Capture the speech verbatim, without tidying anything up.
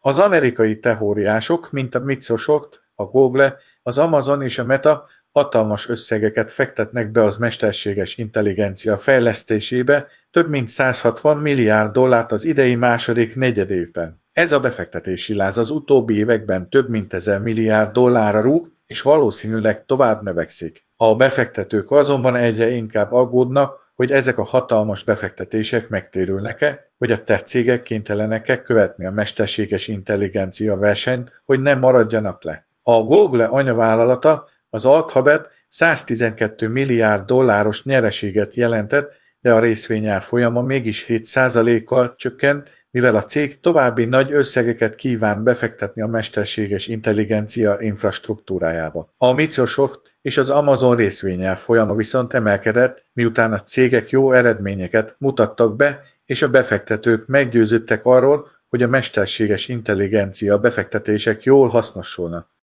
Az amerikai teóriások, mint a Microsoft, a Google, az Amazon és a Meta hatalmas összegeket fektetnek be az mesterséges intelligencia fejlesztésébe, több mint százhatvan milliárd dollárt az idei második negyedévben. Ez a befektetési láz az utóbbi években több mint ezer milliárd dollárra rúg, és valószínűleg tovább növekszik. A befektetők azonban egyre inkább aggódnak, hogy ezek a hatalmas befektetések megtérülnek-e, hogy a tech cégek kénytelenek-e követni a mesterséges intelligencia versenyt, hogy nem maradjanak le. A Google anyavállalata, az Alphabet száztizenkét milliárd dolláros nyereséget jelentett, de a részvényár folyama mégis hét százalékkal csökkent, mivel a cég további nagy összegeket kíván befektetni a mesterséges intelligencia infrastruktúrájába. A Microsoft és az Amazon részvényár folyama viszont emelkedett, miután a cégek jó eredményeket mutattak be, és a befektetők meggyőződtek arról, hogy a mesterséges intelligencia befektetések jól hasznosulnak.